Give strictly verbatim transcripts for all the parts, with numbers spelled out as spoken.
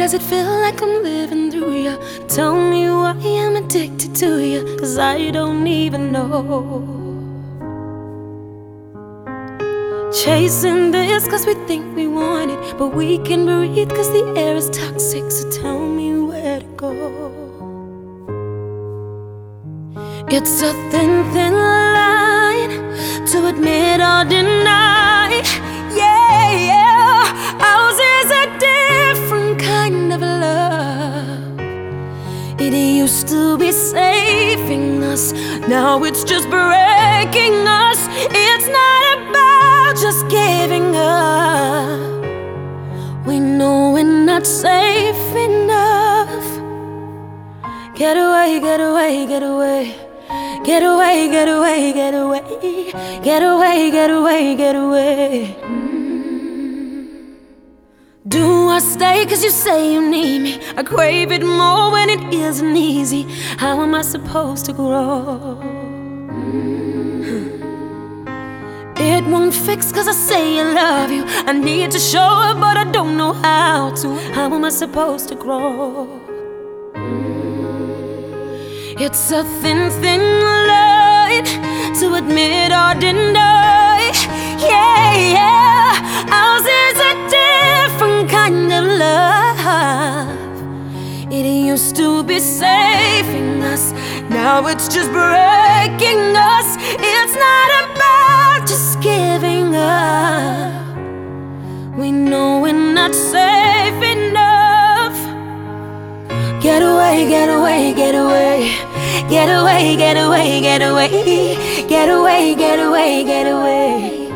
does it feel like I'm living through you? Tell me why I'm addicted to you, 'cause I don't even know. Chasing this 'cause we think we want it, but we can breathe 'cause the air is toxic. So tell me where to go. It's a thin, thin line to admit or deny. Yeah, yeah, ours is a different kind of love. It used to be saving us, now it's just breaking us. It's not about just giving up. We know we're not safe enough. Get away, get away, get away. Get away, get away, get away. Get away, get away, get away. Mm. Do I stay 'cause you say you need me? I crave it more when it isn't easy. How am I supposed to grow? Mm. It won't fix 'cause I say I love you. I need to show it, but I don't know how to. How am I supposed to grow? It's a thin, thin line to admit or deny. Yeah, yeah, ours is a different kind of love. It used to be saving us, now it's just breaking us. It's not about just giving up. We know we're not safe enough. Get away, get away, get away. Get away, get away, get away. Get away, get away, get away.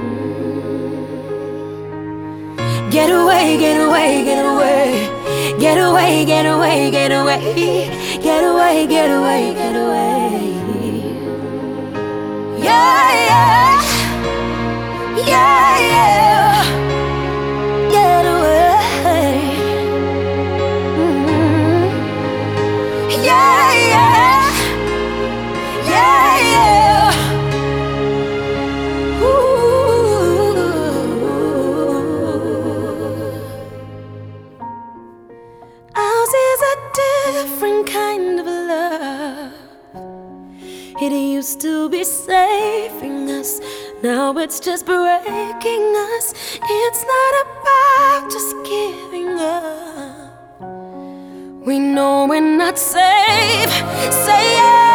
Get away, get away, get away. Get away, get away, get away. Get away, get away, get away. Yeah, yeah. Yeah, yeah. Get away. Mm-hmm. Yeah, yeah. Yeah, yeah. Ooh. Ours is a different kind of love. It used to be saving us, now it's just breaking us. It's not about just giving up. We know we're not safe. Say yeah.